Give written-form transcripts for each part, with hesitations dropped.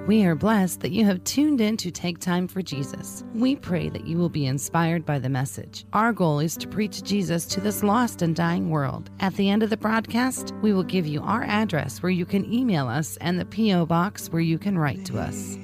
We are blessed that you have tuned in to Take Time for Jesus. We pray that you will be inspired by the message. Our goal is to preach Jesus to this lost and dying world. At the end of the broadcast, we will give you our address where you can email us and the P.O. box where you can write to us.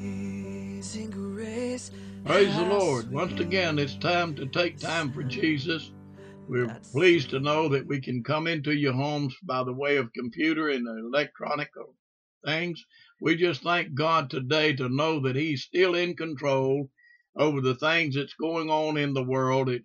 Praise the Lord. Once again, it's time to take time for Jesus. We're pleased to know that we can come into your homes by the way of computer and electronic things. We just thank God today to know that He's still in control over the things that's going on in the world. It's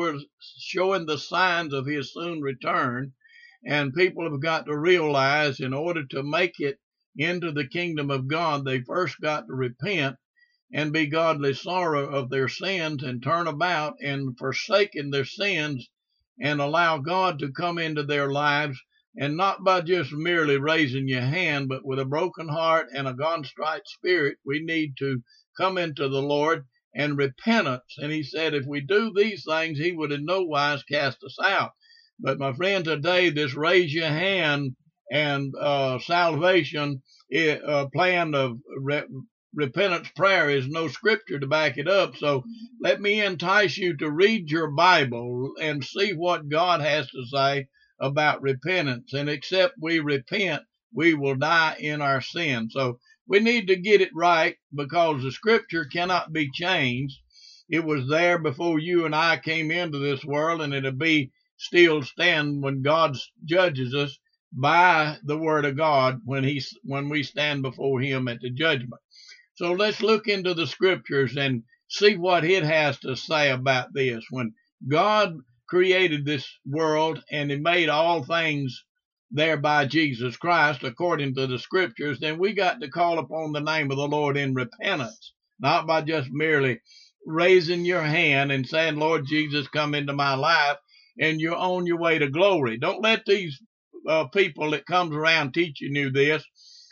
showing the signs of His soon return, and people have got to realize in order to make it into the kingdom of God, they first got to repent and be godly sorrow of their sins and turn about and forsaken their sins and allow God to come into their lives. And not by just merely raising your hand, but with a broken heart and a contrite spirit, we need to come into the Lord and repentance. And He said if we do these things, He would in no wise cast us out. But my friend, today, this raise your hand and salvation plan of repentance prayer is no scripture to back it up. So let me entice you to read your Bible and see what God has to say about repentance. And except we repent, we will die in our sin. So we need to get it right, because the scripture cannot be changed. It was there before you and I came into this world, and it'll be still stand when God judges us by the word of God when we stand before Him at the judgment. So let's look into the scriptures and see what it has to say about this. When God created this world and He made all things there by Jesus Christ according to the scriptures, then we got to call upon the name of the Lord in repentance, not by just merely raising your hand and saying, Lord Jesus, come into my life, and you're on your way to glory. Don't let these people that comes around teaching you this.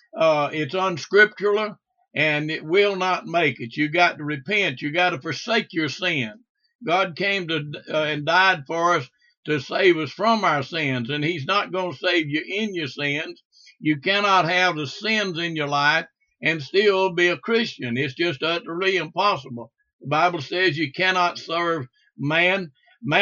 It's unscriptural and it will not make it. You got to repent. You got to forsake your sin. God came to and died for us to save us from our sins, and He's not going to save you in your sins. You cannot have the sins in your life and still be a Christian. It's just utterly impossible. The Bible says you cannot serve mammon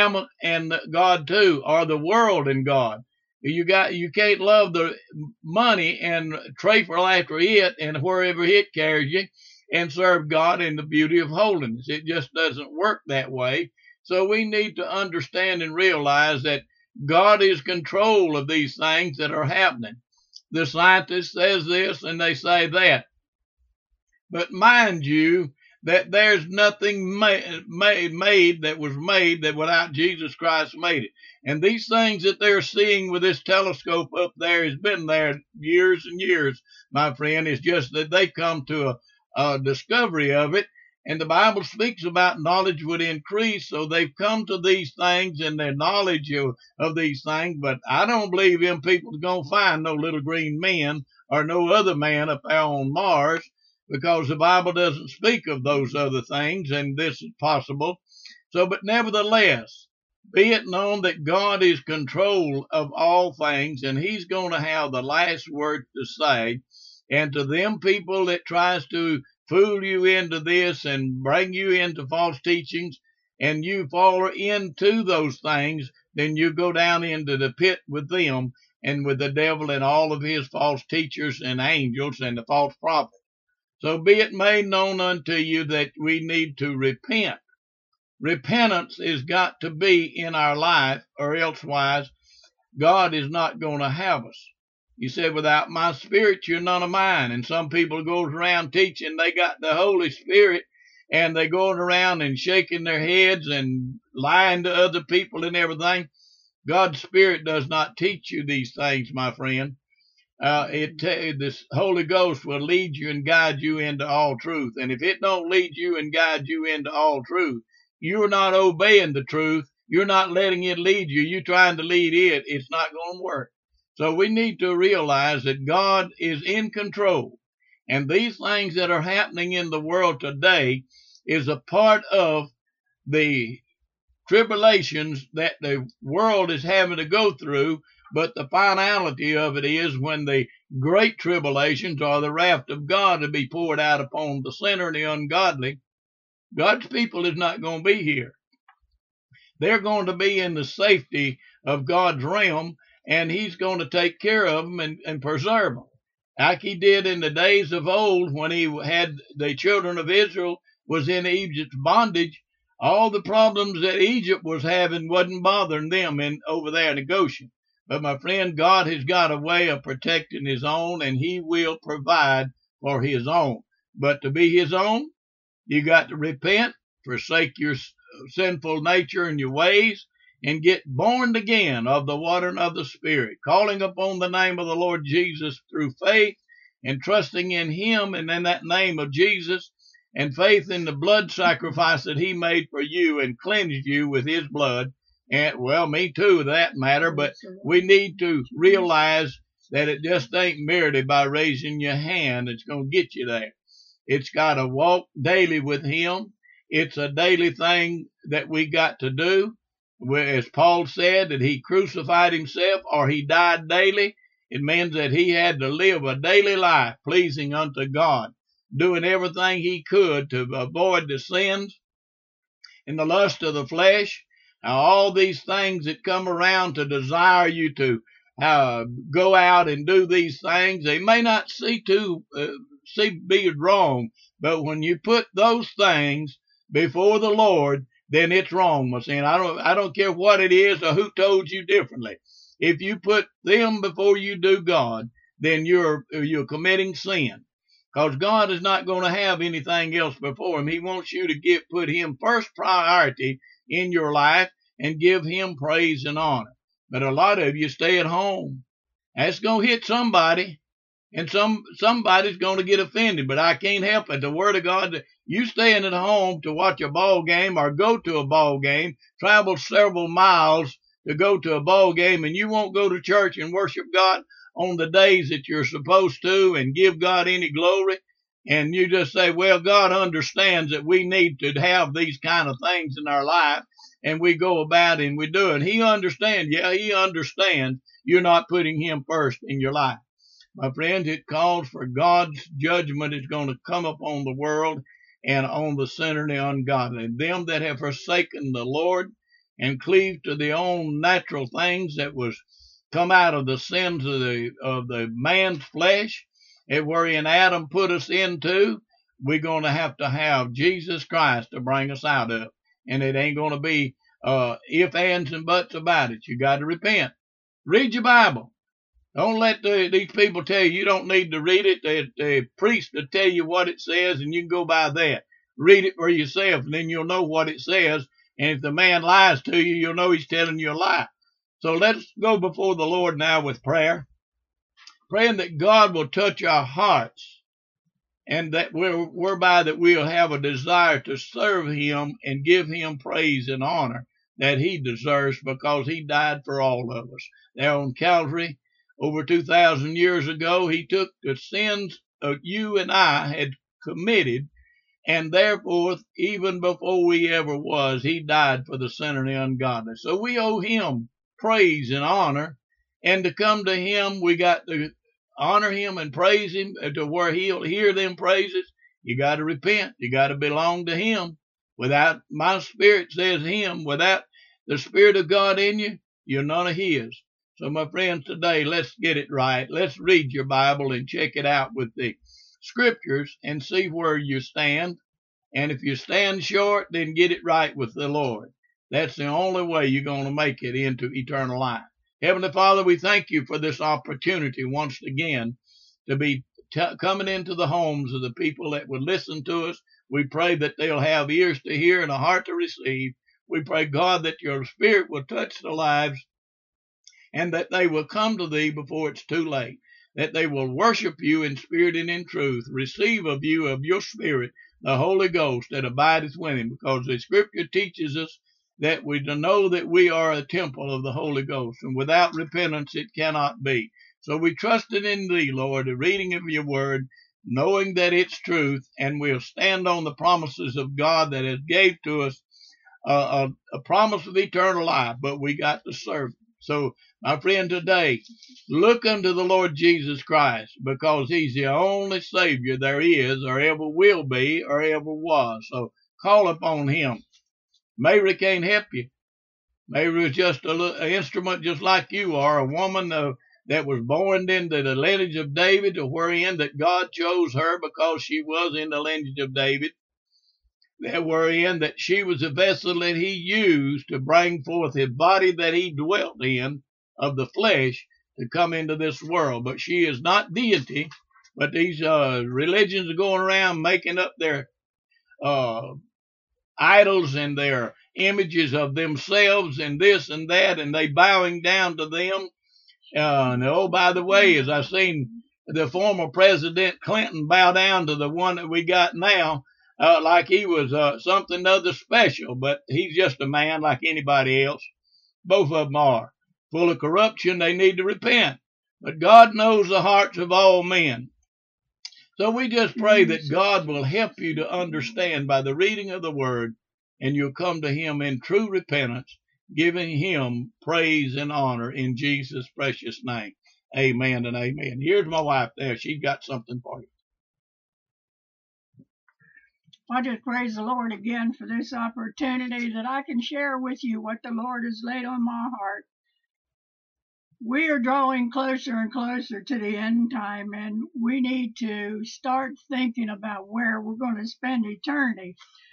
and God too, or the world and God. You can't love the money and trifle after it and wherever it carries you, and serve God in the beauty of holiness. It just doesn't work that way. So we need to understand and realize that God is control of these things that are happening. The scientist says this and they say that. But mind you, that there's nothing made that was made that without Jesus Christ made it. And these things that they're seeing with this telescope up there has been there years and years, my friend. It's just that they come to a discovery of it, and the Bible speaks about knowledge would increase, so they've come to these things and their knowledge of these things. But I don't believe them people are going to find no little green men or no other man up there on Mars, because the Bible doesn't speak of those other things, and this is possible. So, but nevertheless, be it known that God is control of all things, and He's going to have the last word to say. And to them people that tries to fool you into this and bring you into false teachings, and you fall into those things, then you go down into the pit with them and with the devil and all of his false teachers and angels and the false prophets. So be it made known unto you that we need to repent. Repentance has got to be in our life, or elsewise God is not going to have us. He said, without my spirit, you're none of mine. And some people goes around teaching they got the Holy Spirit, and they going around and shaking their heads and lying to other people and everything. God's Spirit does not teach you these things, my friend. This Holy Ghost will lead you and guide you into all truth. And if it don't lead you and guide you into all truth, you're not obeying the truth. You're not letting it lead you. You're trying to lead it. It's not going to work. So we need to realize that God is in control. And these things that are happening in the world today is a part of the tribulations that the world is having to go through. But the finality of it is when the great tribulations or the wrath of God to be poured out upon the sinner and the ungodly, God's people is not going to be here. They're going to be in the safety of God's realm, and he's going to take care of them and preserve them. Like he did in the days of old when he had the children of Israel was in Egypt's bondage. All the problems that Egypt was having wasn't bothering them over there in Goshen. But my friend, God has got a way of protecting his own, and he will provide for his own. But to be his own, you got to repent, forsake your sinful nature and your ways, and get born again of the water and of the Spirit, calling upon the name of the Lord Jesus through faith and trusting in him and in that name of Jesus, and faith in the blood sacrifice that he made for you and cleansed you with his blood. And, well, me too, that matter, but we need to realize that it just ain't merely by raising your hand that's going to get you there. It's got to walk daily with him. It's a daily thing that we got to do. As Paul said, that he crucified himself or he died daily. It means that he had to live a daily life pleasing unto God, doing everything he could to avoid the sins and the lust of the flesh. All these things that come around to desire you to go out and do these things, they may not be wrong, but when you put those things before the Lord, then it's wrong, my son. I don't care what it is or who told you differently. If you put them before you do God, then you're committing sin, because God is not going to have anything else before him. He wants you to put him first priority in your life and give him praise and honor. But a lot of you stay at home. That's going to hit somebody, and somebody's going to get offended, but I can't help it. The Word of God, you staying at home to watch a ball game or go to a ball game, travel several miles to go to a ball game, and you won't go to church and worship God on the days that you're supposed to and give God any glory, and you just say, well, God understands that we need to have these kind of things in our life, and we go about and we do it. He understands. Yeah, he understands you're not putting him first in your life. My friends, it calls for God's judgment is going to come upon the world and on the sinner and the ungodly, them that have forsaken the Lord and cleaved to their own natural things that was come out of the sins of the man's flesh, and wherein Adam put us into. We're going to have Jesus Christ to bring us out of, and it ain't going to be ifs, ands, and buts about it. You got to repent. Read your Bible. Don't let these people tell you don't need to read it. The priest will tell you what it says, and you can go by that. Read it for yourself, and then you'll know what it says. And if the man lies to you, you'll know he's telling you a lie. So let's go before the Lord now with prayer, praying that God will touch our hearts, and that whereby that we'll have a desire to serve him and give him praise and honor that he deserves, because he died for all of us. There on Calvary, over 2,000 years ago, he took the sins of you and I had committed, and therefore, even before we ever was, he died for the sinner and the ungodly. So we owe him praise and honor, and to come to him, we got to honor him and praise him to where he'll hear them praises. You got to repent. You got to belong to him. Without, my spirit says him, without the Spirit of God in you, you're none of his. So my friends, today, let's get it right. Let's read your Bible and check it out with the scriptures and see where you stand. And if you stand short, then get it right with the Lord. That's the only way you're going to make it into eternal life. Heavenly Father, we thank you for this opportunity once again to be coming into the homes of the people that would listen to us. We pray that they'll have ears to hear and a heart to receive. We pray, God, that your Spirit will touch the lives, and that they will come to thee before it's too late, that they will worship you in spirit and in truth, receive of you of your Spirit, the Holy Ghost that abideth with him, because the Scripture teaches us that we know that we are a temple of the Holy Ghost, and without repentance it cannot be. So we trusted in thee, Lord, the reading of your word, knowing that it's truth, and we'll stand on the promises of God that has gave to us a promise of eternal life, but we got to serve So, my friend, today, look unto the Lord Jesus Christ, because he's the only Savior there is or ever will be or ever was. So call upon him. Mary can't help you. Mary was just an instrument just like you are, a woman that was born into the lineage of David, to wherein that God chose her because she was in the lineage of David, that wherein that she was a vessel that he used to bring forth his body that he dwelt in of the flesh to come into this world. But she is not deity, but these religions are going around making up their idols and their images of themselves and this and that, and they bowing down to them. And oh, by the way, as I've seen the former President Clinton bow down to the one that we got now, like he was something other special, but he's just a man like anybody else. Both of them are full of corruption. They need to repent. But God knows the hearts of all men. So we just pray that God will help you to understand by the reading of the Word, and you'll come to him in true repentance, giving him praise and honor in Jesus' precious name. Amen and amen. Here's my wife there. She's got something for you. I just praise the Lord again for this opportunity that I can share with you what the Lord has laid on my heart. We are drawing closer and closer to the end time, and we need to start thinking about where we're going to spend eternity.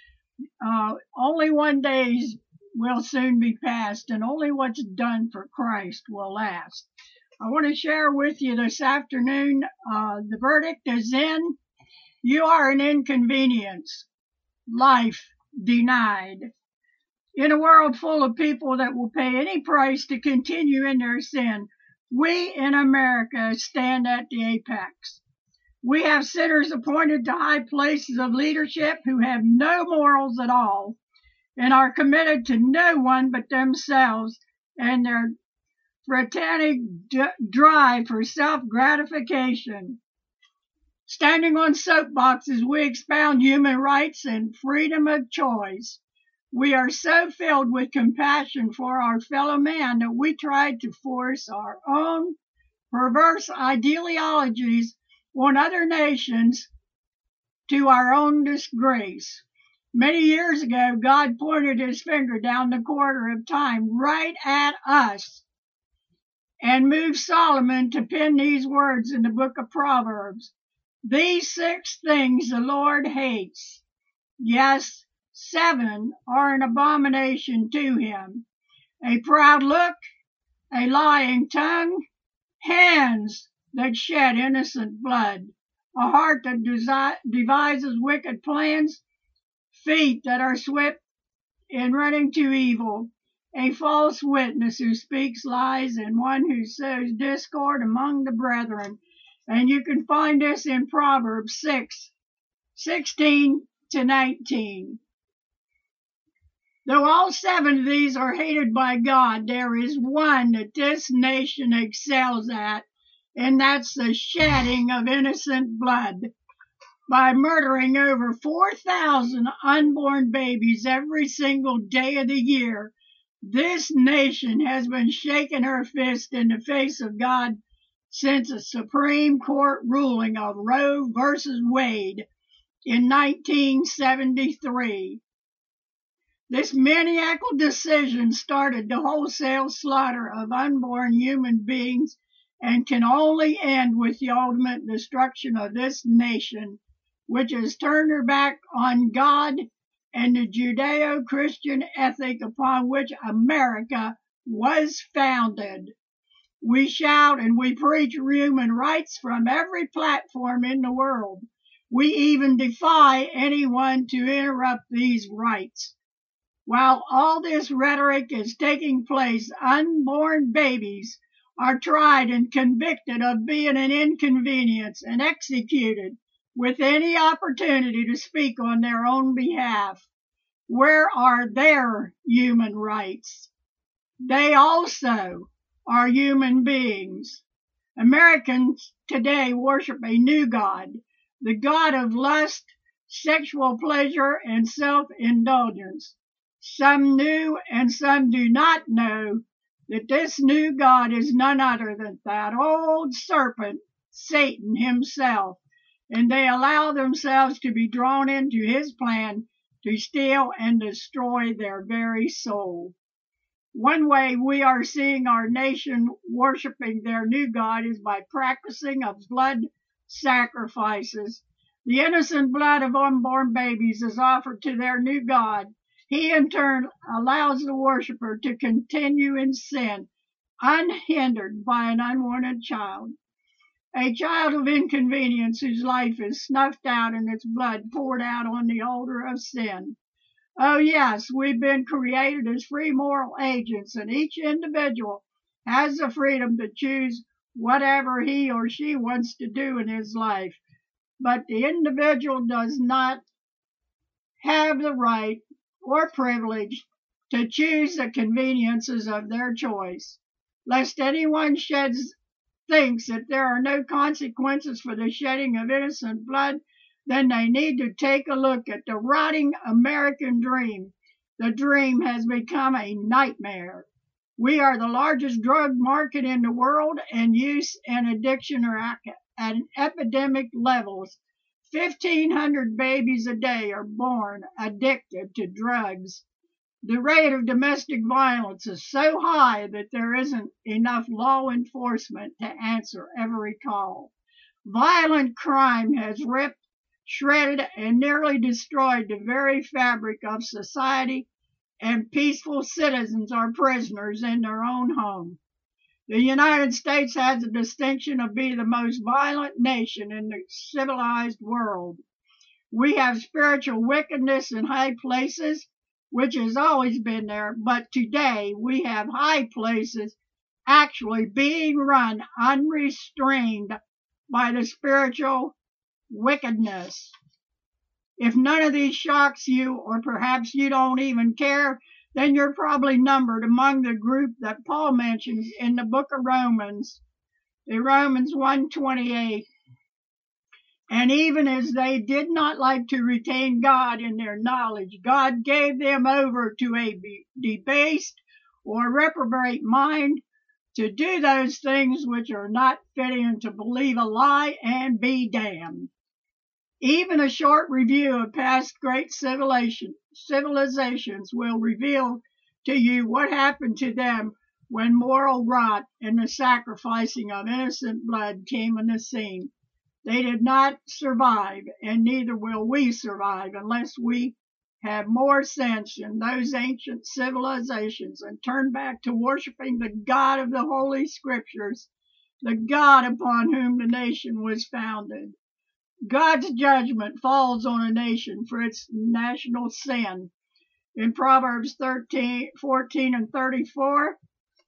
Only one day will soon be past, and only what's done for Christ will last. I want to share with you this afternoon, the verdict is in. You are an inconvenience. Life denied. In a world full of people that will pay any price to continue in their sin, we in America stand at the apex. We have sinners appointed to high places of leadership who have no morals at all and are committed to no one but themselves and their frantic drive for self-gratification. Standing on soapboxes, we expound human rights and freedom of choice. We are so filled with compassion for our fellow man that we try to force our own perverse ideologies on other nations to our own disgrace. Many years ago, God pointed his finger down the corridor of time right at us and moved Solomon to pen these words in the book of Proverbs. These 6 things the Lord hates. Yes, 7 are an abomination to him. A proud look, a lying tongue, hands that shed innocent blood, a heart that devises wicked plans, feet that are swift in running to evil, a false witness who speaks lies, and one who sows discord among the brethren. And you can find this in Proverbs 6:16 to 19. Though all 7 of these are hated by God, there is one that this nation excels at, and that's the shedding of innocent blood. By murdering over 4,000 unborn babies every single day of the year, this nation has been shaking her fist in the face of God since a Supreme Court ruling of Roe versus Wade in 1973. This maniacal decision started the wholesale slaughter of unborn human beings and can only end with the ultimate destruction of this nation, which has turned her back on God and the Judeo-Christian ethic upon which America was founded. We shout and we preach human rights from every platform in the world. We even defy anyone to interrupt these rights. While all this rhetoric is taking place, unborn babies are tried and convicted of being an inconvenience and executed with any opportunity to speak on their own behalf. Where are their human rights? They also are human beings. Americans today worship a new God, the God of lust, sexual pleasure, and self-indulgence. Some knew and some do not know that this new God is none other than that old serpent, Satan himself, and they allow themselves to be drawn into his plan to steal and destroy their very soul. One way we are seeing our nation worshiping their new God is by practicing of blood sacrifices. The innocent blood of unborn babies is offered to their new God. He in turn allows the worshiper to continue in sin, unhindered by an unwanted child. A child of inconvenience whose life is snuffed out and its blood poured out on the altar of sin. Oh yes, we've been created as free moral agents, and each individual has the freedom to choose whatever he or she wants to do in his life. But the individual does not have the right or privilege to choose the conveniences of their choice. Lest anyone thinks that there are no consequences for the shedding of innocent blood, then they need to take a look at the rotting American dream. The dream has become a nightmare. We are the largest drug market in the world, and use and addiction are at epidemic levels. 1,500 babies a day are born addicted to drugs. The rate of domestic violence is so high that there isn't enough law enforcement to answer every call. Violent crime has ripped, shredded, and nearly destroyed the very fabric of society, and peaceful citizens are prisoners in their own home. The United States has the distinction of being the most violent nation in the civilized world. We have spiritual wickedness in high places, which has always been there, but today we have high places actually being run unrestrained by the spiritual wickedness. If none of these shocks you, or perhaps you don't even care, then you're probably numbered among the group that Paul mentions in the book of Romans, in Romans 1:28. And even as they did not like to retain God in their knowledge, God gave them over to a debased or reprobate mind to do those things which are not fitting, to believe a lie and be damned. Even a short review of past great civilizations will reveal to you what happened to them when moral rot and the sacrificing of innocent blood came on the scene. They did not survive, and neither will we survive unless we have more sense in those ancient civilizations and turn back to worshiping the God of the Holy Scriptures, the God upon whom the nation was founded. God's judgment falls on a nation for its national sin. In Proverbs 13:14 and 34,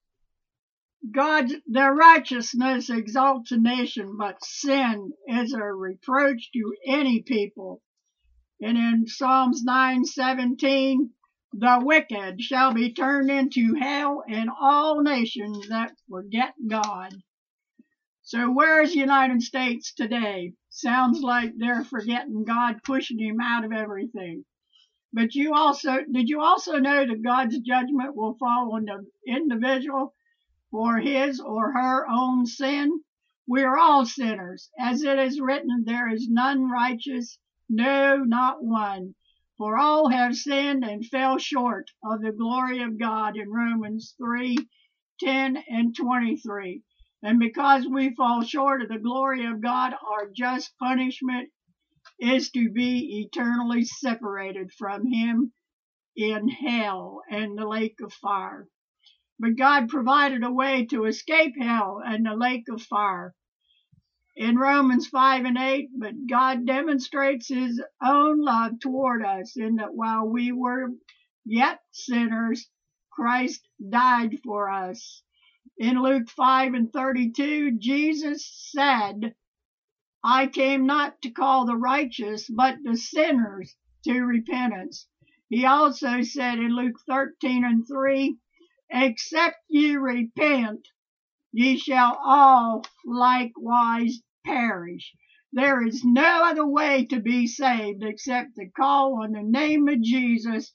their righteousness exalts a nation, but sin is a reproach to any people. And in Psalms 9:17, the wicked shall be turned into hell, and all nations that forget God. So where's the United States today? Sounds like they're forgetting God, pushing him out of everything. But did you also know that God's judgment will fall on the individual for his or her own sin? We are all sinners. As it is written, there is none righteous, no, not one. For all have sinned and fell short of the glory of God in Romans 3:10 and 23. And because we fall short of the glory of God, our just punishment is to be eternally separated from him in hell and the lake of fire. But God provided a way to escape hell and the lake of fire. In Romans 5:8, but God demonstrates his own love toward us in that while we were yet sinners, Christ died for us. In Luke 5:32, Jesus said, I came not to call the righteous, but the sinners to repentance. He also said in Luke 13:3, except ye repent, ye shall all likewise perish. There is no other way to be saved except to call on the name of Jesus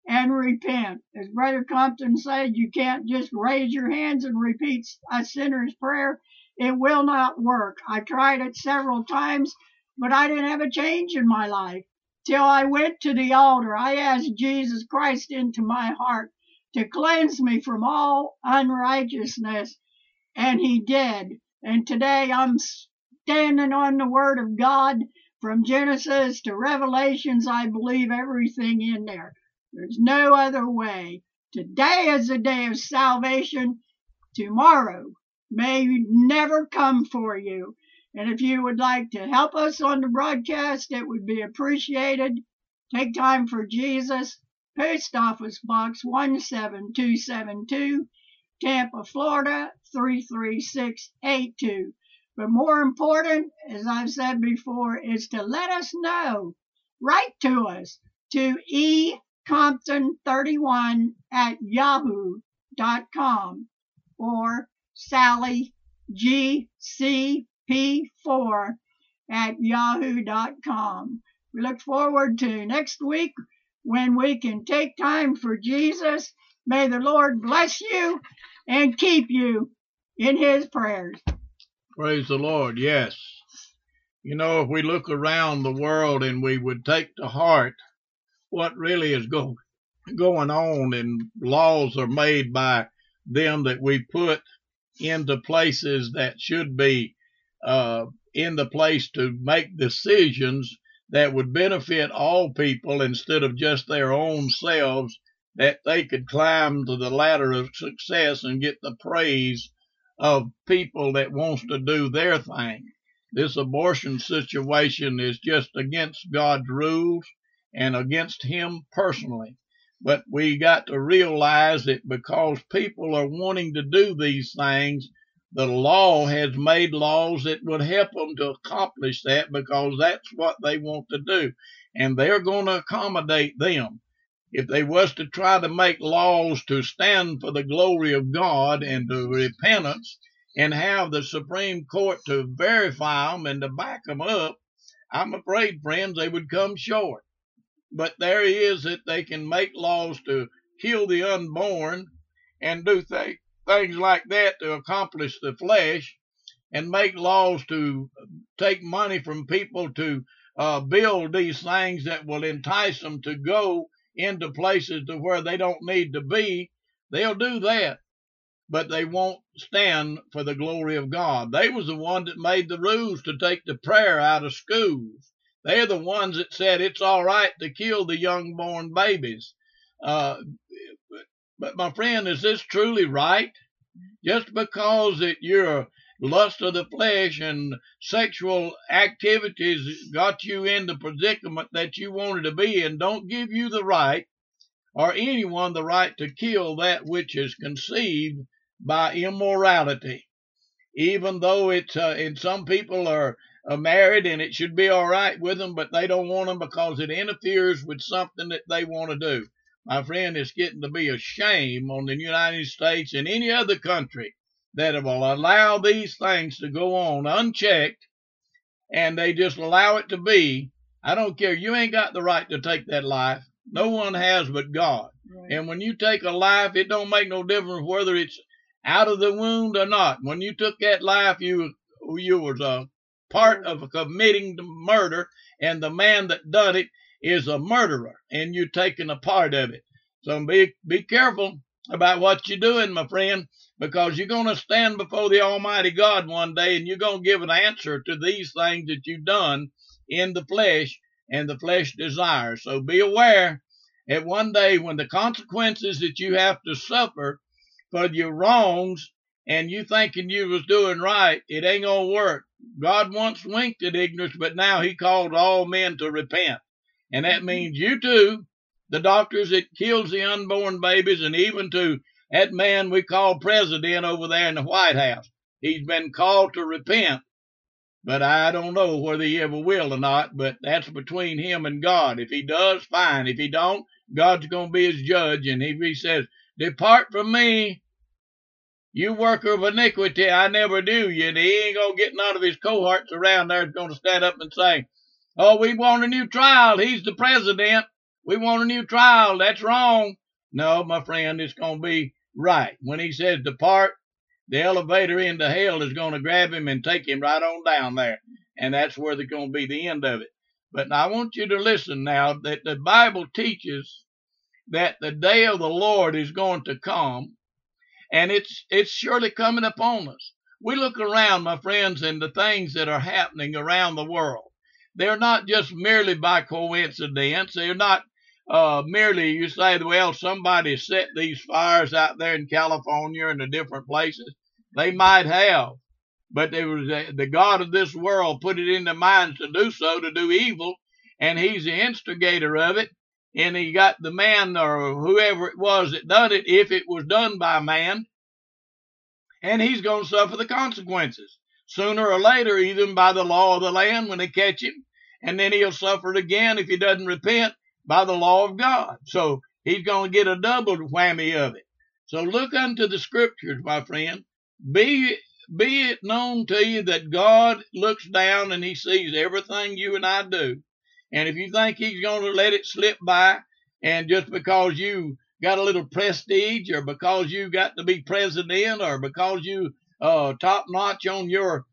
and repent. As Brother Compton said, you can't just raise your hands and repeat a sinner's prayer. It will not work. I tried it several times, but I didn't have a change in my life. Till I went to the altar, I asked Jesus Christ into my heart to cleanse me from all unrighteousness, and He did. And today I'm standing on the Word of God from Genesis to Revelations. I believe everything in there. There's no other way. Today is the day of salvation. Tomorrow may never come for you. And if you would like to help us on the broadcast, it would be appreciated. Take Time for Jesus, Post Office Box 17272, Tampa, Florida 33682. But more important, as I've said before, is to let us know. Write to us to ecompton31@yahoo.com or Sally GCP4@yahoo.com. We look forward to next week when we can take time for Jesus. May the Lord bless you and keep you in His prayers. Praise the Lord, yes. You know, if we look around the world and we would take to heart what really is going on, and laws are made by them that we put into places that should be in the place to make decisions that would benefit all people instead of just their own selves, that they could climb to the ladder of success and get the praise of people that wants to do their thing. This abortion situation is just against God's rules and against Him personally. But we got to realize that because people are wanting to do these things, the law has made laws that would help them to accomplish that, because that's what they want to do. And they're going to accommodate them. If they was to try to make laws to stand for the glory of God and to repentance and have the Supreme Court to verify them and to back them up, I'm afraid, friends, they would come short. But there is that they can make laws to kill the unborn and do things like that to accomplish the flesh, and make laws to take money from people to build these things that will entice them to go into places to where they don't need to be. They'll do that, but they won't stand for the glory of God. They was the one that made the rules to take the prayer out of schools. They're the ones that said it's all right to kill the young-born babies. But my friend, is this truly right? Just because that your lust of the flesh and sexual activities got you in the predicament that you wanted to be in, don't give you the right, or anyone the right, to kill that which is conceived by immorality. Even though it's and some people are married and it should be all right with them, but they don't want them because it interferes with something that they want to do. My friend, it's getting to be a shame on the United States and any other country that will allow these things to go on unchecked, and they just allow it to be. I don't care. You ain't got the right to take that life. No one has but God. Right. And when you take a life, it don't make no difference whether it's out of the wound or not. When you took that life, you was a part of committing the murder, and the man that done it is a murderer, and you're taking a part of it. So be careful about what you're doing, my friend, because you're going to stand before the Almighty God one day, and you're going to give an answer to these things that you've done in the flesh and the flesh desires. So be aware that one day when the consequences that you have to suffer for your wrongs, and you thinking you was doing right, it ain't going to work. God once winked at ignorance, but now He called all men to repent. And that means you too, the doctors that kills the unborn babies, and even to that man we call president over there in the White House. He's been called to repent, but I don't know whether he ever will or not, but that's between him and God. If he does, fine. If he don't, God's going to be his judge. And if he says, "Depart from me, you worker of iniquity, I never knew you," and he ain't going to get none of his cohorts around there that's going to stand up and say, "Oh, we want a new trial. He's the president." We want a new trial. That's wrong. No, my friend, it's going to be right. When he says depart, the elevator into hell is going to grab him and take him right on down there. And that's where they're going to be the end of it. But I want you to listen now that the Bible teaches that the day of the Lord is going to come, and it's surely coming upon us. We look around, my friends, and the things that are happening around the world. They're not just merely by coincidence. They're not merely, you say, well, somebody set these fires out there in California and the different places. They might have, but there was the God of this world put it in their minds to do so, to do evil, and he's the instigator of it, and he got the man or whoever it was that done it, if it was done by man, and he's going to suffer the consequences sooner or later, even by the law of the land when they catch him, and then he'll suffer it again if he doesn't repent by the law of God. So he's going to get a double whammy of it. So look unto the scriptures, my friend. Be it known to you that God looks down and he sees everything you and I do. And if you think he's going to let it slip by, and just because you got a little prestige, or because you got to be president, or because you top notch on your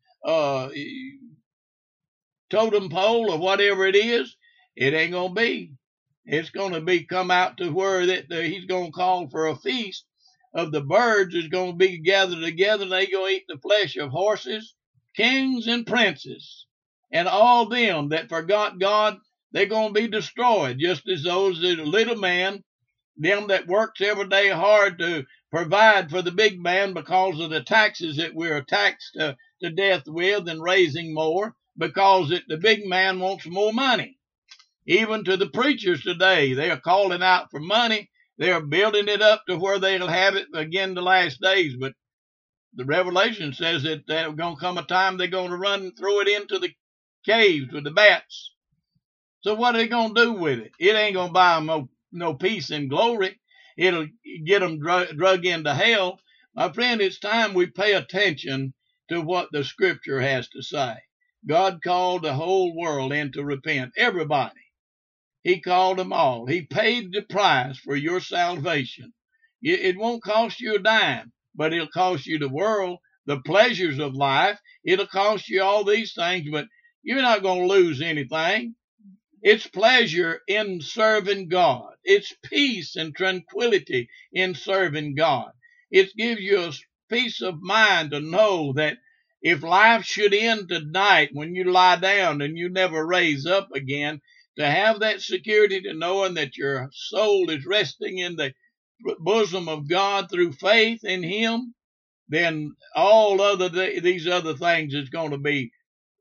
totem pole or whatever it is, it ain't going to be. It's going to be come out to where he's going to call for a feast of the birds is going to be gathered together, and they're going to eat the flesh of horses, kings, and princes, and all them that forgot God. They're going to be destroyed, just as those little man, them that works every day hard to provide for the big man because of the taxes that we're taxed to death with, and raising more because the big man wants more money. Even to the preachers today, they are calling out for money. They are building it up to where they'll have it again the last days. But the Revelation says that there's going to come a time they're going to run and throw it into the caves with the bats. So what are they going to do with it? It ain't going to buy them no peace and glory. It'll get them drug into hell. My friend, it's time we pay attention to what the Scripture has to say. God called the whole world in to repent. Everybody. He called them all. He paid the price for your salvation. It won't cost you a dime, but it'll cost you the world, the pleasures of life. It'll cost you all these things, but you're not going to lose anything. It's pleasure in serving God. It's peace and tranquility in serving God. It gives you a peace of mind to know that if life should end tonight when you lie down and you never raise up again, to have that security to knowing that your soul is resting in the bosom of God through faith in Him, then all these other things is going to be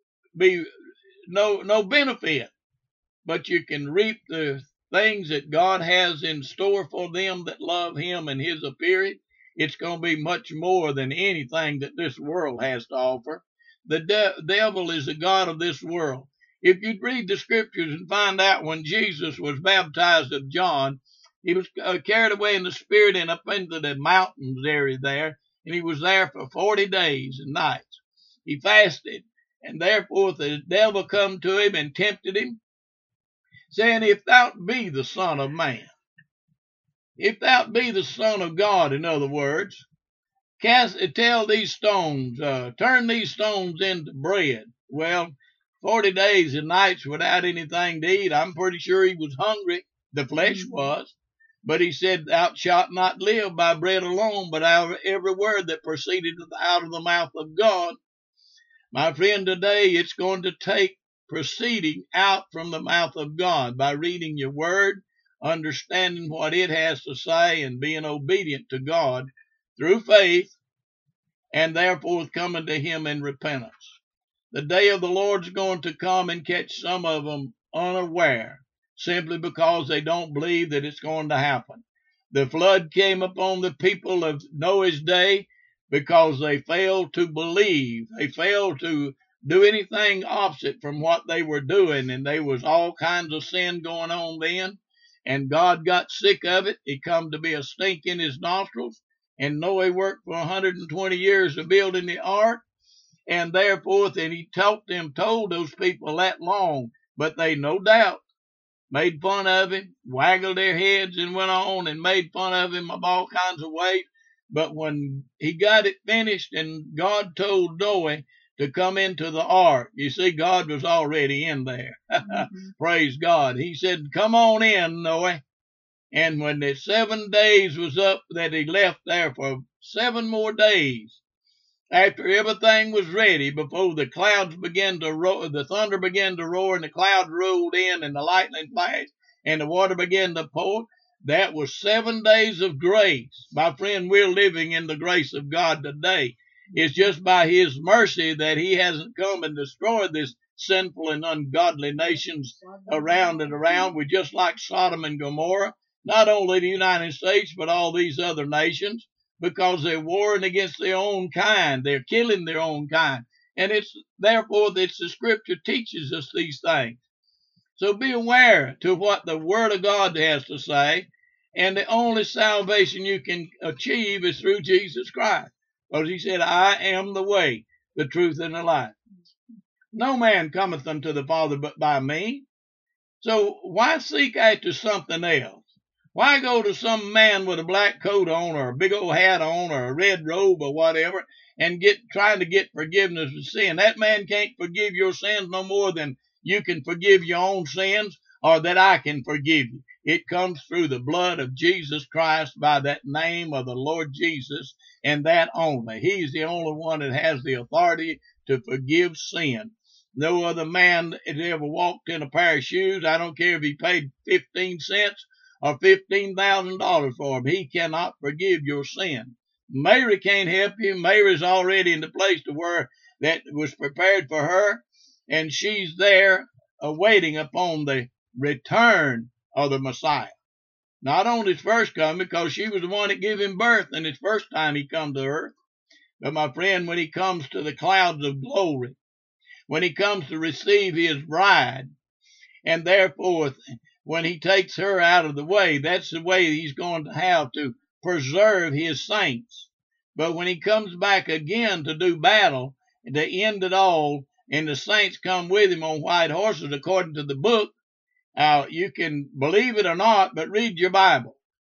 no benefit. But you can reap the things that God has in store for them that love Him and His appearing. It's going to be much more than anything that this world has to offer. The devil is the god of this world. If you'd read the scriptures and find out when Jesus was baptized of John, he was carried away in the spirit and up into the mountains area there, and he was there for 40 days and nights. He fasted, and therefore the devil come to him and tempted him, saying, if thou be the Son of Man, if thou be the Son of God, in other words, tell these stones, turn these stones into bread. Well, 40 days and nights without anything to eat. I'm pretty sure he was hungry. The flesh was. But he said, thou shalt not live by bread alone, but out of every word that proceeded out of the mouth of God. My friend, today it's going to take proceeding out from the mouth of God by reading your word, understanding what it has to say, and being obedient to God through faith, and therefore coming to Him in repentance. The day of the Lord's going to come and catch some of them unaware, simply because they don't believe that it's going to happen. The flood came upon the people of Noah's day because they failed to believe. They failed to do anything opposite from what they were doing, and there was all kinds of sin going on then, and God got sick of it. It come to be a stink in His nostrils, and Noah worked for 120 years of building the ark. And therefore, and he told those people that long, but they no doubt made fun of him, waggled their heads and went on and made fun of him of all kinds of ways. But when he got it finished and God told Noah to come into the ark, you see, God was already in there. Praise God. He said, come on in, Noah. And when the 7 days was up, that he left there for 7 more days, after everything was ready, before the clouds began to roar, the thunder began to roar, and the clouds rolled in, and the lightning flashed, and the water began to pour, that was 7 days of grace. My friend, we're living in the grace of God today. It's just by his mercy that he hasn't come and destroyed this sinful and ungodly nations around and around. We're just like Sodom and Gomorrah. Not only the United States, but all these other nations, because they're warring against their own kind. They're killing their own kind. And therefore, the scripture teaches us these things. So be aware to what the Word of God has to say. And the only salvation you can achieve is through Jesus Christ. Because he said, I am the way, the truth, and the life. No man cometh unto the Father but by me. So why seek after something else? Why go to some man with a black coat on or a big old hat on or a red robe or whatever and trying to get forgiveness of sin? That man can't forgive your sins no more than you can forgive your own sins or that I can forgive you. It comes through the blood of Jesus Christ by that name of the Lord Jesus, and that only. He's the only one that has the authority to forgive sin. No other man that ever walked in a pair of shoes, I don't care if he paid 15 cents or $15,000 for him, he cannot forgive your sin. Mary can't help you. Mary's already in the place to where that was prepared for her, and she's there awaiting upon the return of the Messiah. Not on his first coming, because she was the one that gave him birth in his first time he come to earth. But my friend, when he comes to the clouds of glory, when he comes to receive his bride, and therefore when he takes her out of the way, that's the way he's going to have to preserve his saints. But when he comes back again to do battle, to end it all, and the saints come with him on white horses according to the book, you can believe it or not, but read your Bible.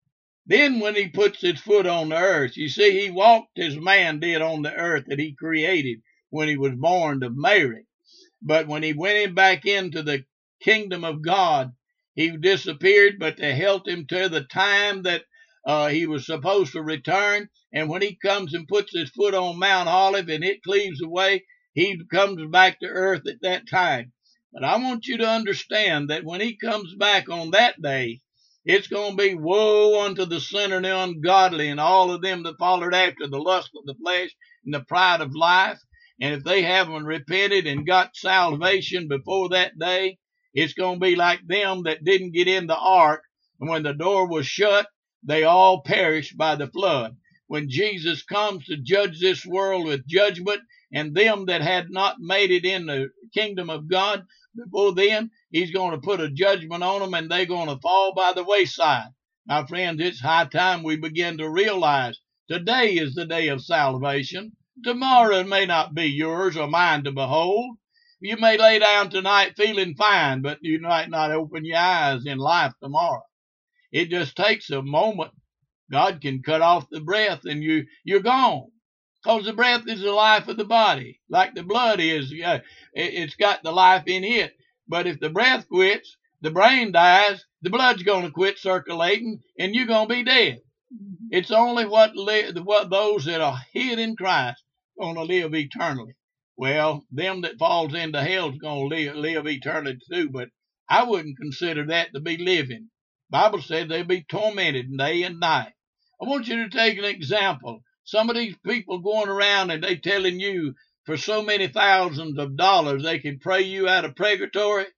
Then when he puts his foot on the earth, you see, he walked as man did on the earth that he created when he was born of Mary. But when he went back into the kingdom of God, he disappeared, but they held him to the time that he was supposed to return. And when he comes and puts his foot on Mount Olive and it cleaves away, he comes back to earth at that time. But I want you to understand that when he comes back on that day, it's going to be woe unto the sinner and the ungodly and all of them that followed after the lust of the flesh and the pride of life. And if they haven't repented and got salvation before that day, it's going to be like them that didn't get in the ark. And when the door was shut, they all perished by the flood. When Jesus comes to judge this world with judgment, and them that had not made it in the kingdom of God before then, he's going to put a judgment on them, and they're going to fall by the wayside. My friends, it's high time we begin to realize today is the day of salvation. Tomorrow may not be yours or mine to behold. You may lay down tonight feeling fine, but you might not open your eyes in life tomorrow. It just takes a moment. God can cut off the breath and you're gone. Because the breath is the life of the body. Like the blood is, it's got the life in it. But if the breath quits, the brain dies, the blood's going to quit circulating, and you're going to be dead. It's only what those that are hid in Christ going to live eternally. Well, them that falls into hell is going to live eternally too, but I wouldn't consider that to be living. The Bible said they'll be tormented day and night. I want you to take an example. Some of these people going around and they telling you for so many thousands of dollars they can pray you out of purgatory.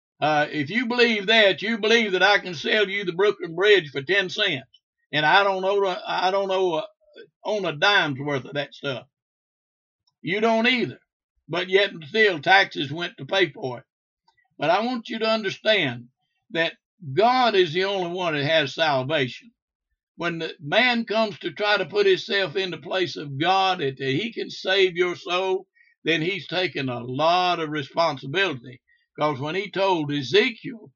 If you believe that, you believe that I can sell you the Brooklyn Bridge for 10 cents. And I don't own a dime's worth of that stuff. You don't either. But yet still taxes went to pay for it. But I want you to understand that God is the only one that has salvation. When the man comes to try to put himself in the place of God, that he can save your soul, then he's taken a lot of responsibility. Because when he told Ezekiel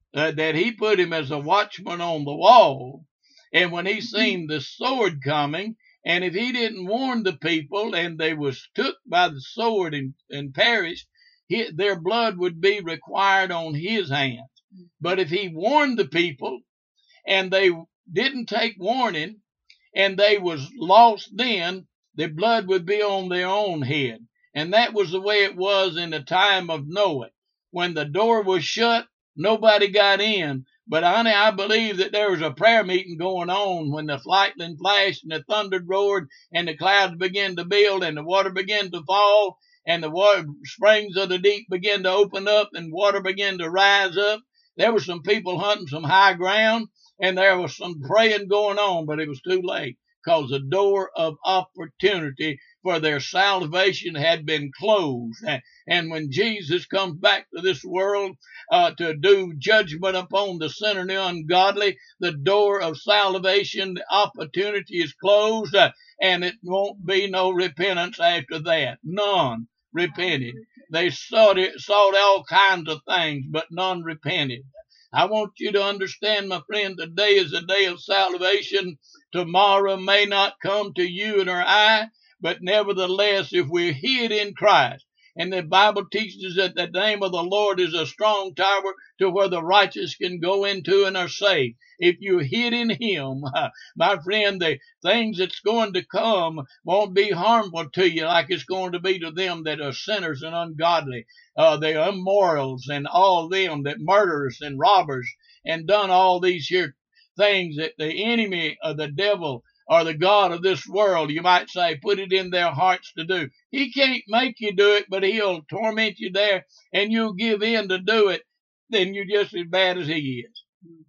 that he put him as a watchman on the wall. And when he seen the sword coming, and if he didn't warn the people and they was took by the sword and perished, their blood would be required on his hands. But if he warned the people and they didn't take warning and they was lost, then the blood would be on their own head. And that was the way it was in the time of Noah. When the door was shut, nobody got in. But honey, I believe that there was a prayer meeting going on when the lightning flashed and the thunder roared and the clouds began to build and the water began to fall and the water springs of the deep began to open up and water began to rise up. There were some people hunting some high ground and there was some praying going on, but it was too late because the door of opportunity for their salvation had been closed. And when Jesus comes back to this world to do judgment upon the sinner and the ungodly, the door of salvation, the opportunity is closed, and it won't be no repentance after that. None repented. They sought all kinds of things, but none repented. I want you to understand, my friend, today is a day of salvation. Tomorrow may not come to you and or I, but nevertheless, if we're hid in Christ, and the Bible teaches that the name of the Lord is a strong tower to where the righteous can go into and are safe. If you're hid in Him, my friend, the things that's going to come won't be harmful to you like it's going to be to them that are sinners and ungodly, the immorals and all them that murderers and robbers and done all these here things that the enemy of the devil or the God of this world, you might say, put it in their hearts to do. He can't make you do it, but he'll torment you there, and you'll give in to do it. Then you're just as bad as he is.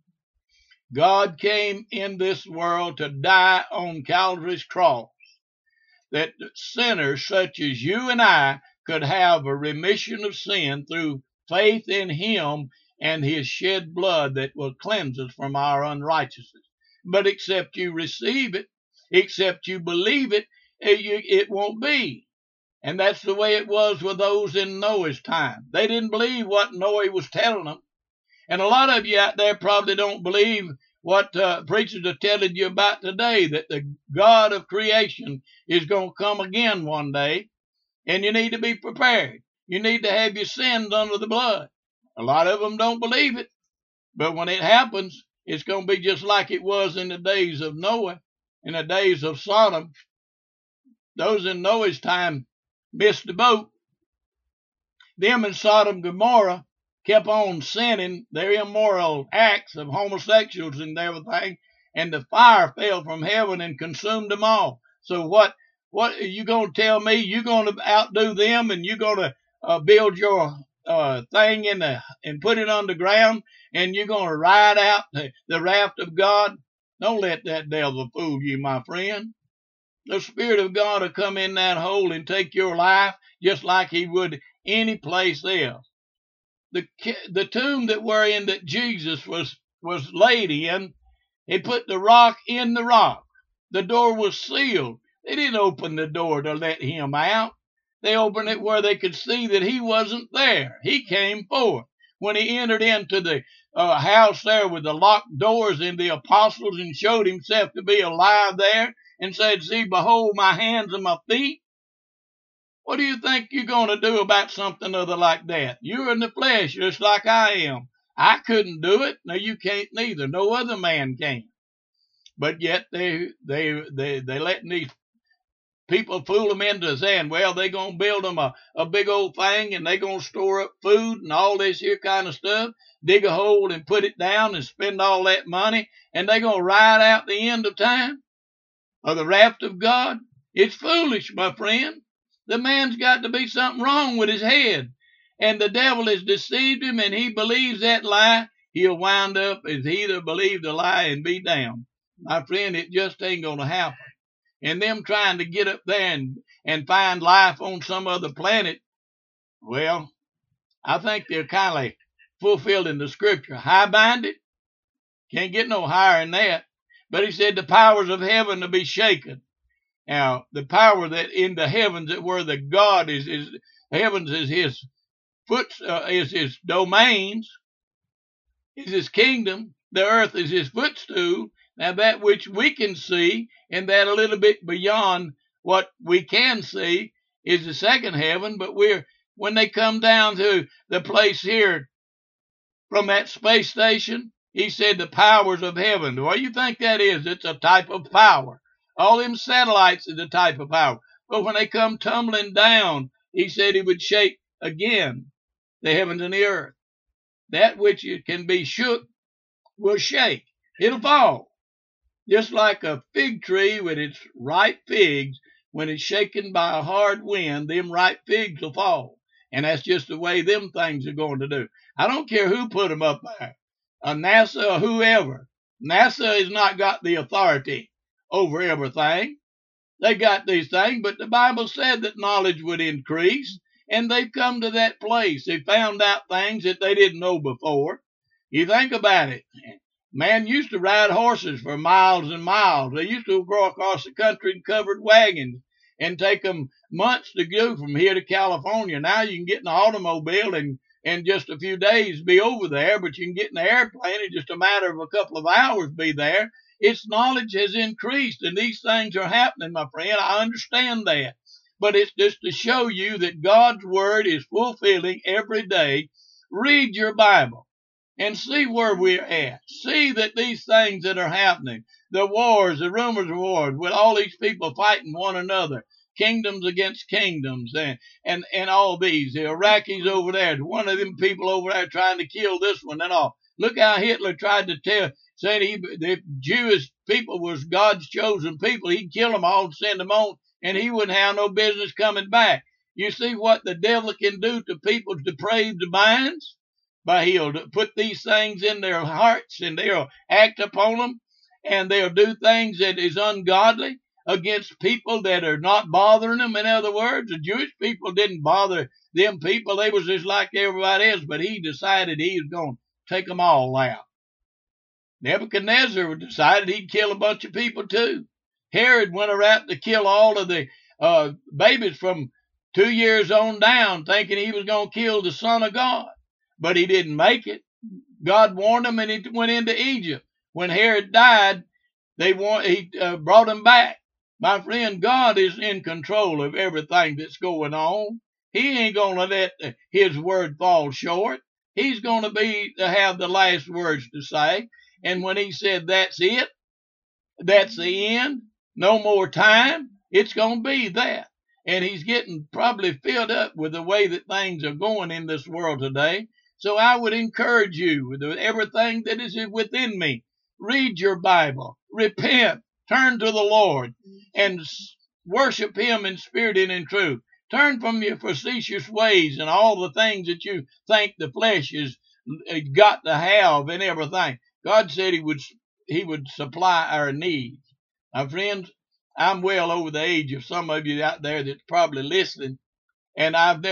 God came in this world to die on Calvary's cross, that sinners such as you and I could have a remission of sin through faith in Him and His shed blood that will cleanse us from our unrighteousness. But except you receive it, except you believe it, it won't be. And that's the way it was with those in Noah's time. They didn't believe what Noah was telling them. And a lot of you out there probably don't believe what preachers are telling you about today, that the God of creation is going to come again one day, and you need to be prepared. You need to have your sins under the blood. A lot of them don't believe it, but when it happens, it's going to be just like it was in the days of Noah, in the days of Sodom. Those in Noah's time missed the boat. Them in Sodom and Gomorrah kept on sinning their immoral acts of homosexuals and everything, and the fire fell from heaven and consumed them all. So what are you going to tell me? You're going to outdo them, and you're going to build your thing and put it underground, and you're going to ride out the wrath of God? Don't let that devil fool you, my friend. The Spirit of God will come in that hole and take your life just like He would any place else. The tomb that we're in, that Jesus was laid in, He put the rock in the rock. The door was sealed. They didn't open the door to let Him out. They opened it where they could see that He wasn't there. He came forth. When He entered into the house there with the locked doors and the apostles and showed Himself to be alive there and said, "See, behold my hands and my feet." What do you think you're going to do about something other like that? You're in the flesh just like I am. I couldn't do it. No, you can't neither. No other man can. But yet they letting these people fool them into saying, well, they're going to build them a big old thing and they're going to store up food and all this here kind of stuff, dig a hole and put it down and spend all that money, and they're going to ride out the end of time or the wrath of God. It's foolish, my friend. The man's got to be something wrong with his head, and the devil has deceived him, and he believes that lie. He'll wind up as he either believe the lie and be damned. My friend, it just ain't going to happen. And them trying to get up there and find life on some other planet, well, I think they're kind of fulfilled in the scripture. High-minded, can't get no higher than that. But he said the powers of heaven to be shaken. Now, the power that in the heavens, that where the God is heavens is His is His domains, is his kingdom. The earth is his footstool. Now that which we can see, and that a little bit beyond what we can see, is the second heaven. But when they come down to the place here from that space station, he said the powers of heaven. What do you think that is? It's a type of power. All them satellites is a type of power. But when they come tumbling down, he said he would shake again the heavens and the earth. That which can be shook will shake. It'll fall. Just like a fig tree with its ripe figs, when it's shaken by a hard wind, them ripe figs will fall. And that's just the way them things are going to do. I don't care who put them up there, NASA or whoever. NASA has not got the authority over everything. They got these things, but the Bible said that knowledge would increase, and they've come to that place. They found out things that they didn't know before. You think about it. Man used to ride horses for miles and miles. They used to go across the country in covered wagons and take them months to go from here to California. Now you can get in an automobile and in just a few days be over there, but you can get in the airplane in just a matter of a couple of hours be there. Its knowledge has increased, and these things are happening, my friend. I understand that. But it's just to show you that God's word is fulfilling every day. Read your Bible and see where we're at. See that these things that are happening, the wars, the rumors of wars, with all these people fighting one another, kingdoms against kingdoms, and all these, the Iraqis over there, one of them people over there trying to kill this one and all. Look how Hitler tried to say the Jewish people was God's chosen people. He'd kill them all and send them on, and he wouldn't have no business coming back. You see what the devil can do to people's depraved minds? He'll put these things in their hearts, and they'll act upon them, and they'll do things that is ungodly against people that are not bothering them. In other words, the Jewish people didn't bother them people. They was just like everybody else, but he decided he was going to take them all out. Nebuchadnezzar decided he'd kill a bunch of people too. Herod went around to kill all of the babies from 2 years on down, thinking he was going to kill the Son of God. But he didn't make it. God warned him, and he went into Egypt. When Herod died, he brought him back. My friend, God is in control of everything that's going on. He ain't going to let his word fall short. He's going to have the last words to say. And when he said, that's it, that's the end, no more time, it's going to be that. And he's getting probably filled up with the way that things are going in this world today. So I would encourage you with everything that is within me. Read your Bible, repent, turn to the Lord, and worship him in spirit and in truth. Turn from your facetious ways and all the things that you think the flesh has got to have and everything. God said he would supply our needs. My friends, I'm well over the age of some of you out there that's probably listening, and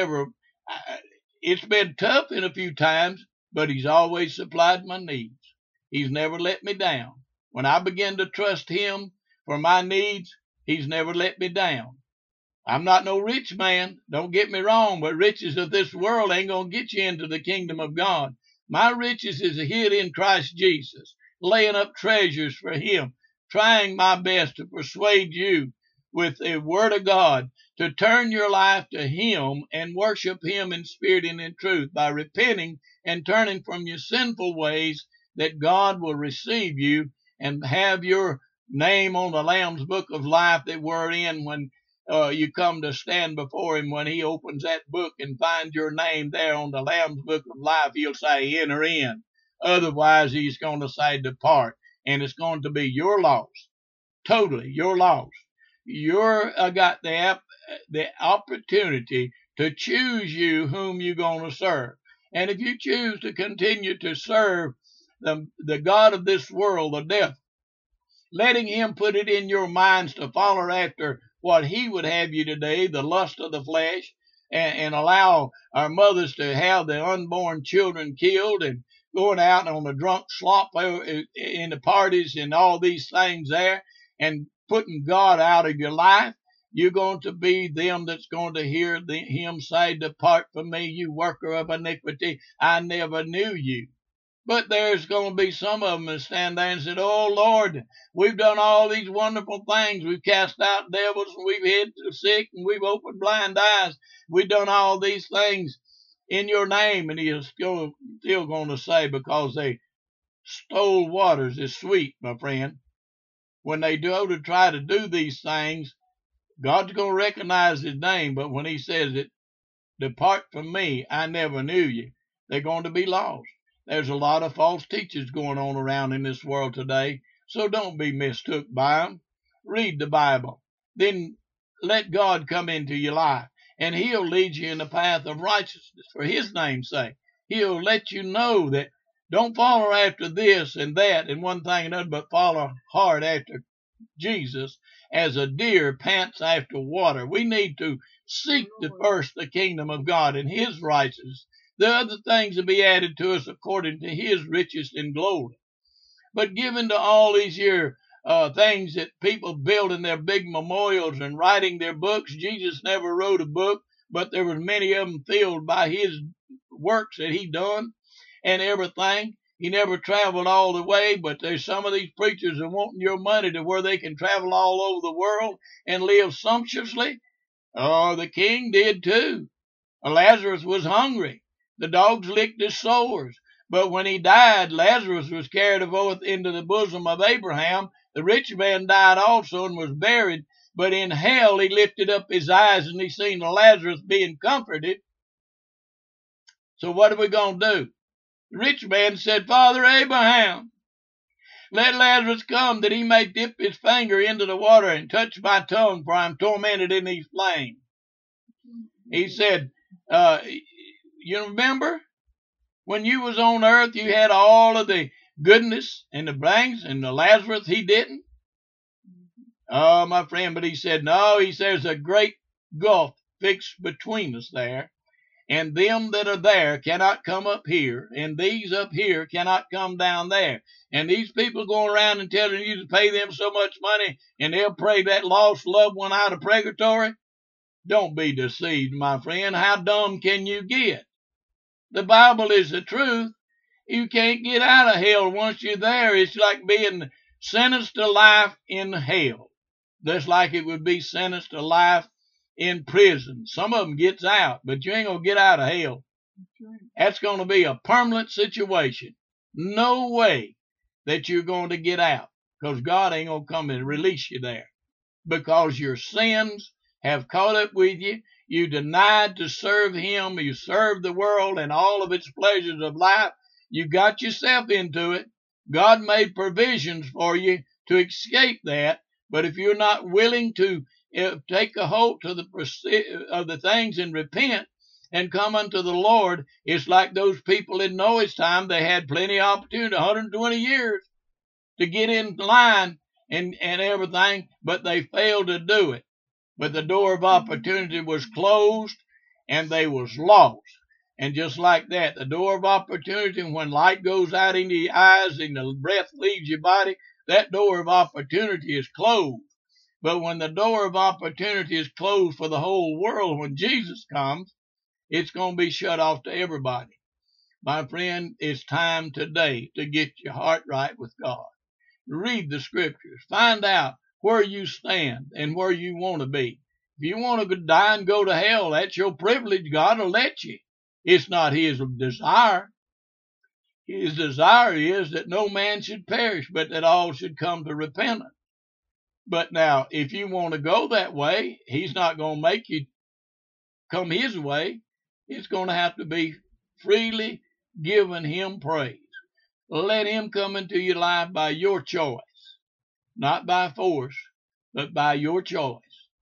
it's been tough in a few times, but he's always supplied my needs. He's never let me down. When I begin to trust him for my needs, he's never let me down. I'm not no rich man, don't get me wrong, but riches of this world ain't going to get you into the kingdom of God. My riches is hid in Christ Jesus, laying up treasures for him, trying my best to persuade you with the word of God to turn your life to him and worship him in spirit and in truth by repenting and turning from your sinful ways, that God will receive you and have your name on the Lamb's book of life that we're in when you come to stand before him. When he opens that book and finds your name there on the Lamb's book of life, he'll say, enter in. Otherwise, he's going to say, depart. And it's going to be your loss. Totally your loss. You're got the opportunity to choose you whom you're going to serve. And if you choose to continue to serve the God of this world, the devil, letting him put it in your minds to follow after what he would have you today, the lust of the flesh, and allow our mothers to have their unborn children killed, and going out on a drunk slop in the parties and all these things there, and putting God out of your life, you're going to be them that's going to hear him say, depart from me, you worker of iniquity. I never knew you. But there's going to be some of them that stand there and said, oh, Lord, we've done all these wonderful things. We've cast out devils, and we've healed the sick, and we've opened blind eyes. We've done all these things in your name. And he is still going to say, because they stole waters is sweet, my friend. When they go to try to do these things, God's going to recognize his name. But when he says it, depart from me, I never knew you, they're going to be lost. There's a lot of false teachers going on around in this world today, so don't be mistook by them. Read the Bible. Then let God come into your life, and he'll lead you in the path of righteousness for his name's sake. He'll let you know that don't follow after this and that and one thing and another, but follow hard after Jesus as a deer pants after water. We need to seek first the kingdom of God and his righteousness. The other things will be added to us according to his riches and glory. But given to all these here things that people building their big memorials and writing their books, Jesus never wrote a book, but there was many of them filled by his works that he done and everything. He never traveled all the way, but there's some of these preachers that wanting your money to where they can travel all over the world and live sumptuously. Oh, the king did too. Lazarus was hungry. The dogs licked his sores. But when he died, Lazarus was carried forth into the bosom of Abraham. The rich man died also and was buried. But in hell he lifted up his eyes and he seen Lazarus being comforted. So what are we going to do? The rich man said, Father Abraham, let Lazarus come that he may dip his finger into the water and touch my tongue, for I'm tormented in these flames. He said, you remember when you was on earth, you had all of the goodness and the things, and the Lazarus, he didn't? Oh, my friend, but he said, no, he says a great gulf fixed between us there, and them that are there cannot come up here, and these up here cannot come down there. And these people going around and telling you to pay them so much money, and they'll pray that lost loved one out of purgatory. Don't be deceived, my friend. How dumb can you get? The Bible is the truth. You can't get out of hell once you're there. It's like being sentenced to life in hell. Just like it would be sentenced to life in prison. Some of them gets out, but you ain't going to get out of hell. That's going to be a permanent situation. No way that you're going to get out, because God ain't going to come and release you there, because your sins have caught up with you. You denied to serve him. You served the world and all of its pleasures of life. You got yourself into it. God made provisions for you to escape that. But if you're not willing to take a hold to the things and repent and come unto the Lord, it's like those people in Noah's time. They had plenty of opportunity, 120 years, to get in line and everything, but they failed to do it. But the door of opportunity was closed and they was lost. And just like that, the door of opportunity, when light goes out into your eyes and the breath leaves your body, that door of opportunity is closed. But when the door of opportunity is closed for the whole world, when Jesus comes, it's going to be shut off to everybody. My friend, it's time today to get your heart right with God. Read the scriptures. Find out where you stand and where you want to be. If you want to die and go to hell, that's your privilege. God will let you. It's not his desire. His desire is that no man should perish, but that all should come to repentance. But now, if you want to go that way, he's not going to make you come his way. It's going to have to be freely giving him praise. Let him come into your life by your choice. Not by force, but by your choice.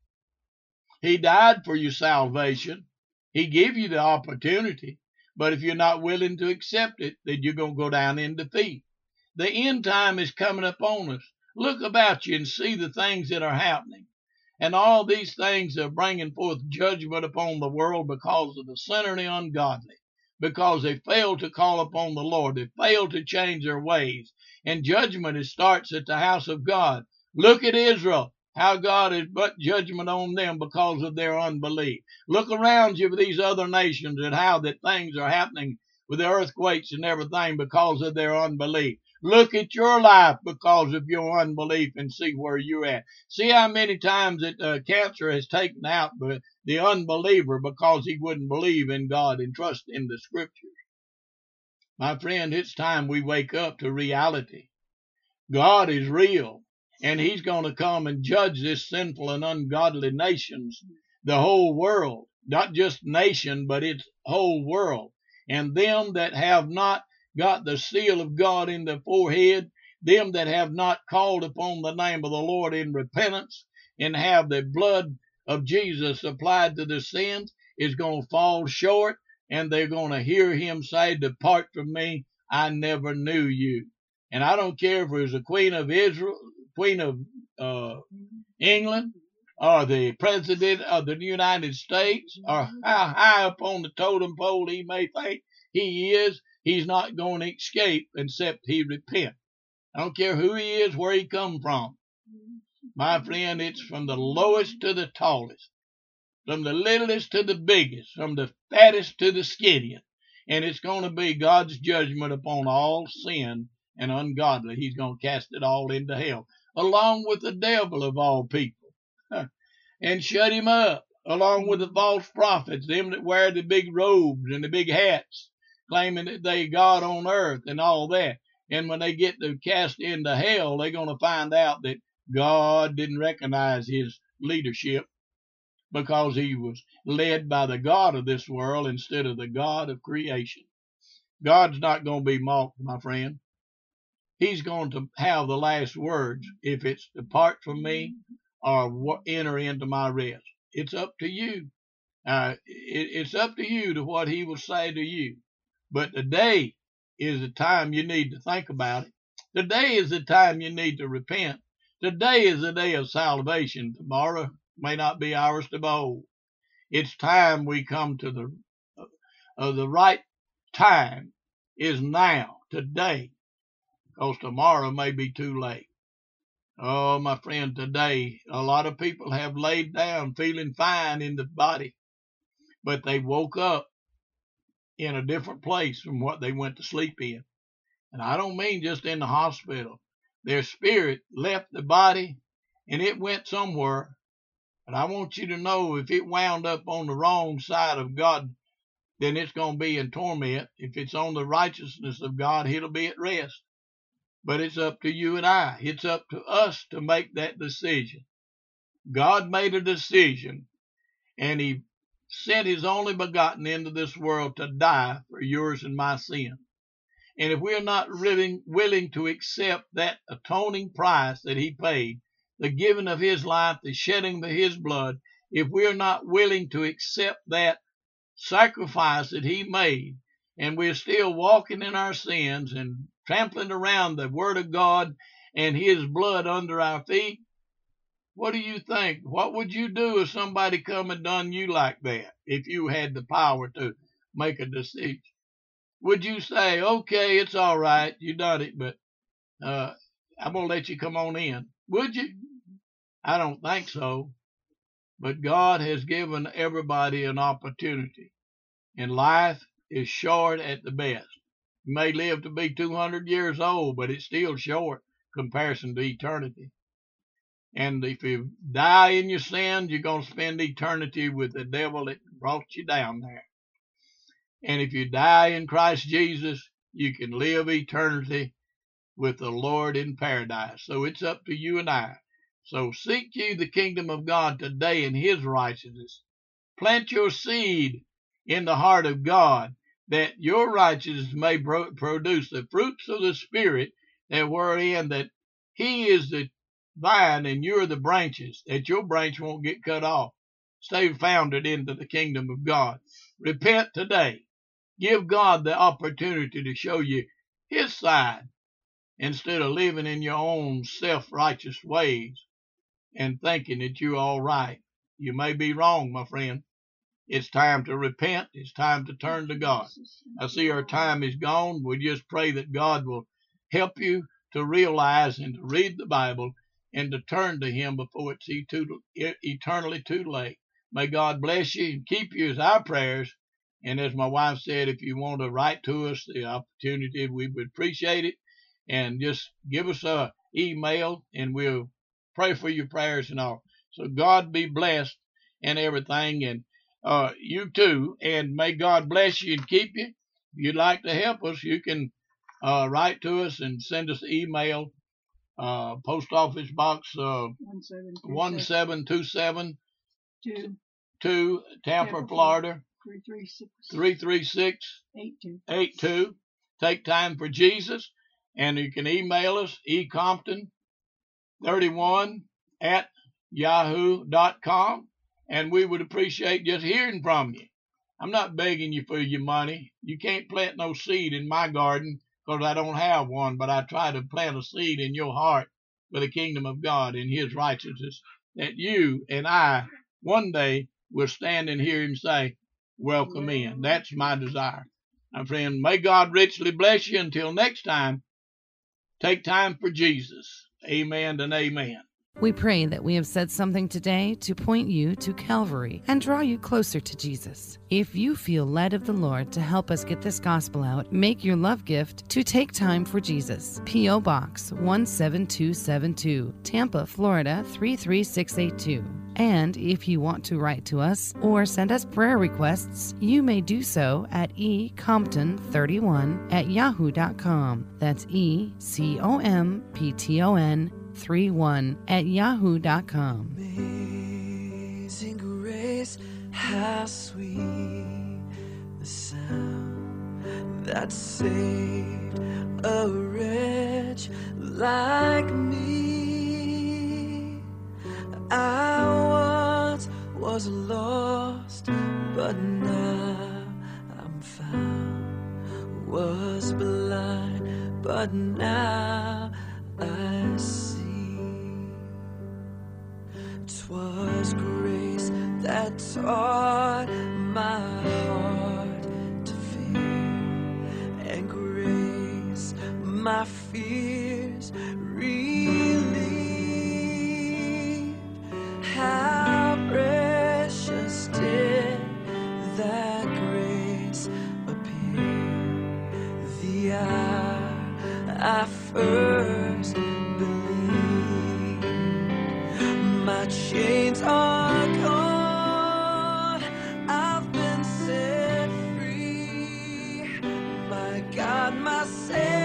He died for your salvation. He gave you the opportunity. But if you're not willing to accept it, then you're going to go down in defeat. The end time is coming upon us. Look about you and see the things that are happening. And all these things are bringing forth judgment upon the world because of the sinner and the ungodly. Because they failed to call upon the Lord. They failed to change their ways. And judgment starts at the house of God. Look at Israel, how God has put judgment on them because of their unbelief. Look around you with these other nations and how that things are happening with the earthquakes and everything because of their unbelief. Look at your life because of your unbelief and see where you're at. See how many times that cancer has taken out the unbeliever because he wouldn't believe in God and trust in the Scriptures. My friend, it's time we wake up to reality. God is real, and he's going to come and judge this sinful and ungodly nations, the whole world, not just nation, but its whole world. And them that have not got the seal of God in their forehead, them that have not called upon the name of the Lord in repentance and have the blood of Jesus applied to their sins, is going to fall short, and they're going to hear him say, "Depart from me, I never knew you." And I don't care if it was the Queen of Israel, Queen of England, or the President of the United States, or how high up on the totem pole he may think he is, he's not going to escape except he repent. I don't care who he is, where he come from. My friend, it's from the lowest to the tallest, from the littlest to the biggest, from the fattest to the skinniest. And it's going to be God's judgment upon all sin and ungodly. He's going to cast it all into hell, along with the devil of all people, and shut him up, along with the false prophets, them that wear the big robes and the big hats, claiming that they God on earth and all that. And when they get to cast into hell, they're going to find out that God didn't recognize his leadership because he was led by the God of this world instead of the God of creation. God's not going to be mocked, my friend. He's going to have the last words if it's depart from me or enter into my rest. It's up to you. It's up to you to what he will say to you. But today is the time you need to think about it. Today is the time you need to repent. Today is the day of salvation. Tomorrow may not be ours to behold. It's time we come to the right time is now, today, because tomorrow may be too late. Oh, my friend, today, a lot of people have laid down feeling fine in the body, but they woke up in a different place from what they went to sleep in. And I don't mean just in the hospital. Their spirit left the body and it went somewhere. But I want you to know, if it wound up on the wrong side of God, then it's going to be in torment. If it's on the righteousness of God, it'll be at rest. But it's up to you and I. It's up to us to make that decision. God made a decision, and he sent his only begotten into this world to die for yours and my sin. And if we're not willing to accept that atoning price that he paid, the giving of his life, the shedding of his blood, if we're not willing to accept that sacrifice that he made, and we're still walking in our sins and trampling around the word of God and his blood under our feet, what do you think? What would you do if somebody come and done you like that, if you had the power to make a decision? Would you say, okay, it's all right, you done it, but I'm going to let you come on in? Would you? I don't think so. But God has given everybody an opportunity. And life is short at the best. You may live to be 200 years old, but it's still short comparison to eternity. And if you die in your sins, you're going to spend eternity with the devil that brought you down there. And if you die in Christ Jesus, you can live eternity with the Lord in paradise. So it's up to you and I. So seek ye the kingdom of God today in his righteousness. Plant your seed in the heart of God, that your righteousness may produce the fruits of the Spirit, that wherein that he is the vine and you're the branches, that your branch won't get cut off. Stay founded into the kingdom of God. Repent today. Give God the opportunity to show you his side instead of living in your own self-righteous ways and thinking that you're all right. You may be wrong, my friend. It's time to repent. It's time to turn to God. I see our time is gone. We just pray that God will help you to realize and to read the Bible and to turn to him before it's eternally too late. May God bless you and keep you as our prayers. And as my wife said, if you want to write to us, the opportunity, we would appreciate it. And just give us a email, and we'll pray for your prayers and all. So God be blessed and everything, and you too. And may God bless you and keep you. If you'd like to help us, you can write to us and send us an email. Post Office Box 1727 to Tampa, Florida 33682. Take Time for Jesus. And you can email us, ecompton31@yahoo.com. And we would appreciate just hearing from you. I'm not begging you for your money. You can't plant no seed in my garden because I don't have one, but I try to plant a seed in your heart for the kingdom of God and his righteousness, that you and I one day will stand and hear him say, welcome in. That's my desire. My friend, may God richly bless you. Until next time, take time for Jesus. Amen and amen. We pray that we have said something today to point you to Calvary and draw you closer to Jesus. If you feel led of the Lord to help us get this gospel out, make your love gift to Take Time for Jesus. P.O. Box 17272, Tampa, Florida 33682. And if you want to write to us or send us prayer requests, you may do so at ecompton31@yahoo.com. That's ecompton31@yahoo.com. Amazing grace, how sweet the sound that saved a wretch like me. I once was lost, but now I'm found. Was blind, but now I see. 'Twas grace that taught my heart to fear, and grace my fears relieved. How precious did that grace appear the hour I first believed. My chains are gone, I've been set free. My God, my Savior.